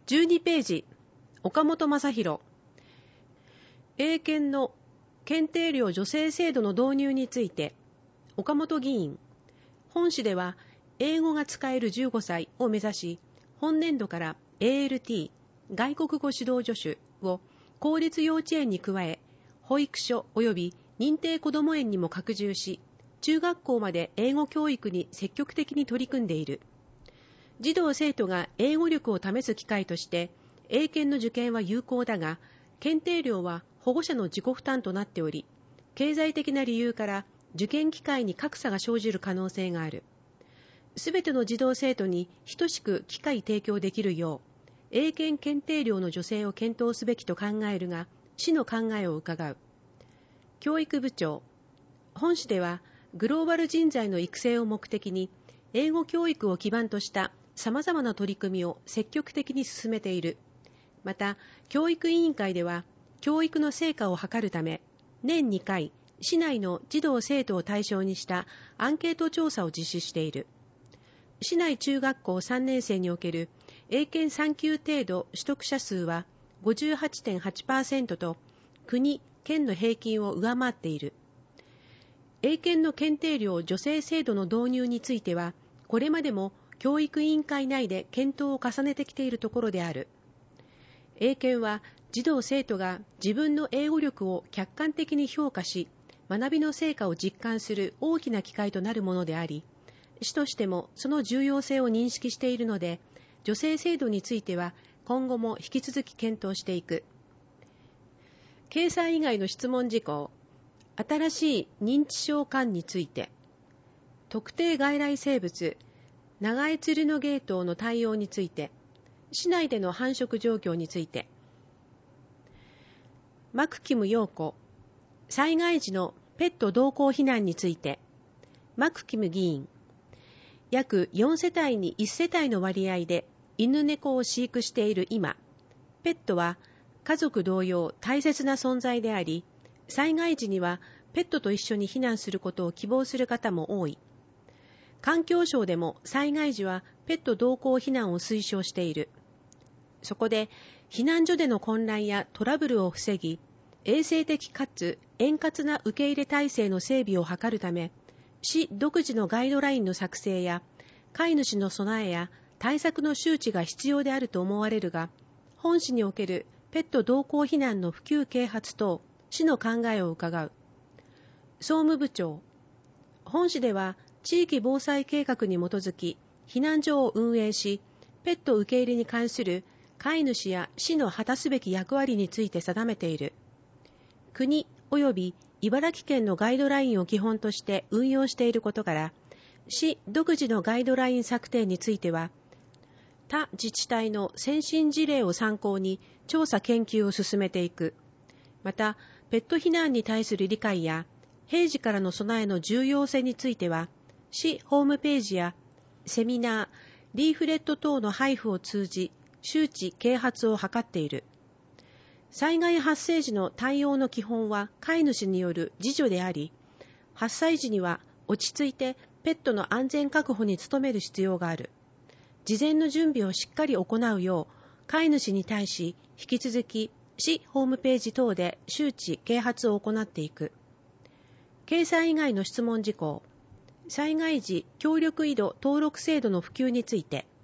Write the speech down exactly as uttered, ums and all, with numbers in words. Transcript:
じゅうにページ、岡本正弘。英検の検定料助成制度の導入について、岡本議員。本市では、英語が使えるじゅうごさいを目指し、本年度から エーエルティー、外国語指導助手を公立幼稚園に加え、保育所及び認定こども園にも拡充し、中学校まで英語教育に積極的に取り組んでいる。児童生徒が英語力を試す機会として、英検の受験は有効だが、検定料は保護者の自己負担となっており、経済的な理由から受験機会に格差が生じる可能性がある。すべての児童生徒に等しく機会提供できるよう、英検検定料の助成を検討すべきと考えるが、市の考えを伺う。教育部長。本市では、グローバル人材の育成を目的に、英語教育を基盤とした様々な取り組みを積極的に進めている。また、教育委員会では、教育の成果を図るため、年にかい、市内の児童生徒を対象にしたアンケート調査を実施している。市内中学校さんねん生における英検さん級程度取得者数は ごじゅうはちてんはちパーセント と国・県の平均を上回っている。英検の検定料助成制度の導入については、これまでも教育委員会内で検討を重ねてきているところである。英検は児童生徒が自分の英語力を客観的に評価し、学びの成果を実感する大きな機会となるものであり、市としてもその重要性を認識しているので、助成制度については今後も引き続き検討していく。掲載以外の質問事項。新しい認知症館について、特定外来生物、長江鶴のゲートの対応について、市内での繁殖状況について、マクキム陽子、災害時のペット同行避難について、マクキム議員、約よんせたいにいちせたいの割合で犬猫を飼育している今、ペットは家族同様大切な存在であり、災害時にはペットと一緒に避難することを希望する方も多い。環境省でも災害時はペット同行避難を推奨している。そこで避難所での混乱やトラブルを防ぎ、衛生的かつ円滑な受け入れ体制の整備を図るため、市独自のガイドラインの作成や飼い主の備えや対策の周知が必要であると思われるが、本市におけるペット同行避難の普及啓発等、市の考えを伺う。総務部長。本市では地域防災計画に基づき避難所を運営し、ペット受け入れに関する飼い主や市の果たすべき役割について定めている。国及び茨城県のガイドラインを基本として運用していることから、市独自のガイドライン策定については、他自治体の先進事例を参考に調査研究を進めていく。また、ペット避難に対する理解や、平時からの備えの重要性については、市ホームページやセミナー、リーフレット等の配布を通じ、周知啓発を図っている。災害発生時の対応の基本は飼い主による自助であり、発災時には落ち着いてペットの安全確保に努める必要がある。事前の準備をしっかり行うよう、飼い主に対し引き続き市ホームページ等で周知啓発を行っていく。掲載以外の質問事項。災害時協力井戸登録制度の普及について、